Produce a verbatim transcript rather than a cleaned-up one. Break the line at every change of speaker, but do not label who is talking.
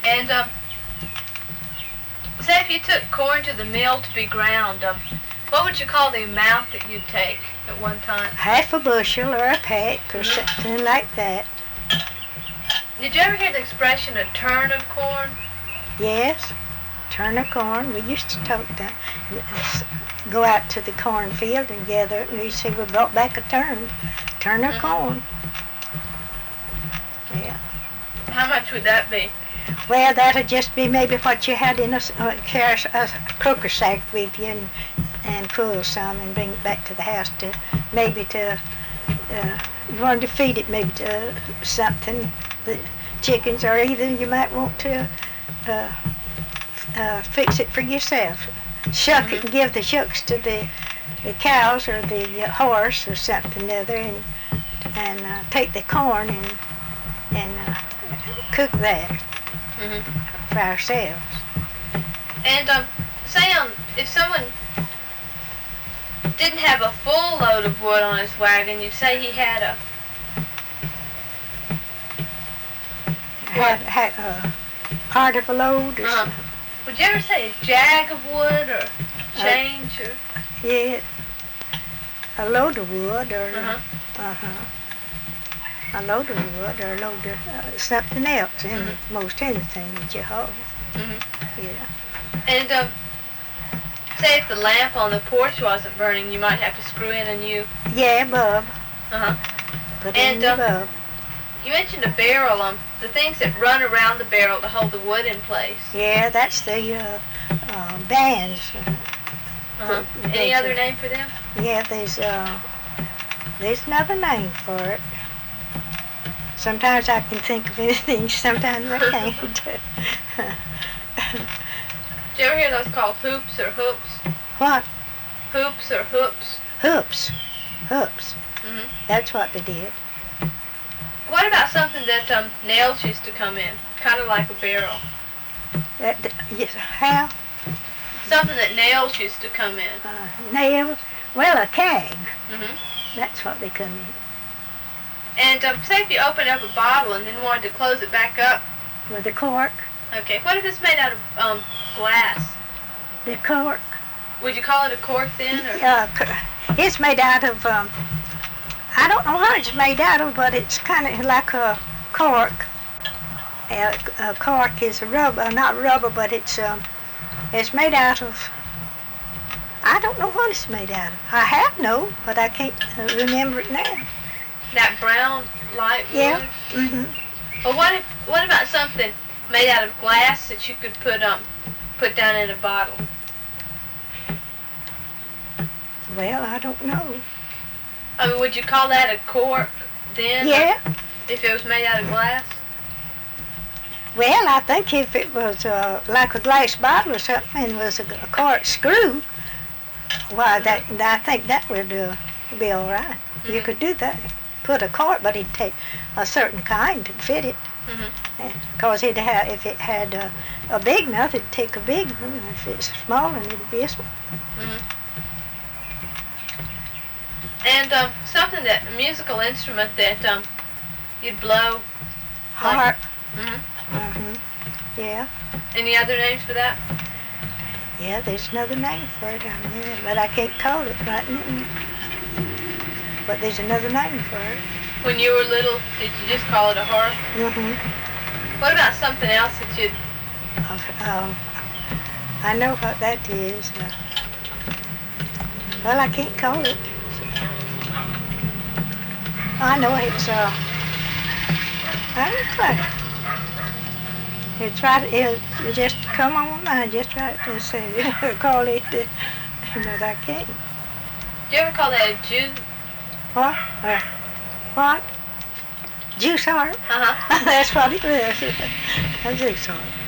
And um, say if you took corn to the mill to be ground, um, what would you call the amount that you'd take at one time?
Half a bushel or a peck or something like that.
Did you ever hear the expression a turn of corn?
Yes, turn of corn. We used to talk that. Go out to the cornfield and gather it, and we say we brought back a turn, turn of mm-hmm. corn. Yeah.
How much would that be?
Well, that'd just be maybe what you had in a, uh, carry a cooker sack with you and, and pull some and bring it back to the house to maybe to, uh, you wanted to feed it maybe to something, the chickens, or either you might want to uh, uh, fix it for yourself. Shuck mm-hmm. it and give the shucks to the, the cows or the uh, horse or something other, and and uh, take the corn and and uh, cook that mm-hmm. for ourselves.
And um, say um, if someone didn't have a full load of wood on his wagon, you say he had a
had, had a part of a load or
uh-huh.
something.
Would you ever say a jag of wood or change uh, or?
Yeah, a load of wood or
uh-huh.
uh-huh. a load of wood or a load of uh, something else in mm-hmm. most anything that you haul.
Mm-hmm.
Yeah.
And um, say if the lamp on the porch wasn't burning, you might have to screw in a new.
Yeah, bulb.
Uh huh.
Put
and,
in the
um,
bulb.
You mentioned a barrel, um, the things that run around the barrel to hold the wood in place.
Yeah, that's the uh, uh, bands.
Uh-huh. Any other name for them?
Yeah, there's uh, there's another name for it. Sometimes I can think of anything, sometimes I can't.
Did you ever hear those called hoops or hoops?
What?
Hoops or hoops?
Hoops. Hoops.
Mm-hmm.
That's what they did.
What about something that um, nails used to come in, kind of like a barrel?
That, yes, how?
Something that nails used to come in.
Uh, nails? Well, a keg.
Mm-hmm.
That's what they come in.
And um, say if you opened up a bottle and then wanted to close it back up.
With a cork.
Okay. What if it's made out of um, glass?
The cork.
Would you call it a cork then? Or?
Uh, it's made out of, um, I don't know what it's made out of, but it's kind of like a cork. Uh, a cork is a rubber, not rubber, but it's um, it's made out of, I don't know what it's made out of. I have no, but I can't uh, remember it now.
That brown light wood?
Yeah. Mm-hmm.
Well, what if, what about something made out of glass that you could put um put down in a bottle?
Well, I don't know.
I mean, would you call that a cork then?
Yeah.
If it was made out of glass?
Well, I think if it was uh, like a glass bottle or something and was a, a cork screw, why, that I think that would uh, be all right. Mm-hmm. You could do that. Put a cork, but it'd take a certain kind to fit it. Because mm-hmm. ha- if it had uh, a big mouth, it'd take a big one. If it's small, then it'd be a small.
Mm-hmm. And um, something that, a musical instrument that um, you'd blow.
Harp.
Like, mm-hmm.
Mm-hmm. Yeah.
Any other names for that?
Yeah, there's another name for it down there, but I can't call it right now. But there's another name for it.
When you were little, did you just call it a harp?
Mm-hmm.
What about something else that you'd...
Um, I know what that is. Uh, well, I can't call it. I know it's, uh, I don't know. It's right, it, it just come on my mind, just right to say, call it, uh, but I can't.
Do you ever call that a juice?
What? Uh, what? Juice harp?
Uh-huh.
That's what it is. A juice harp.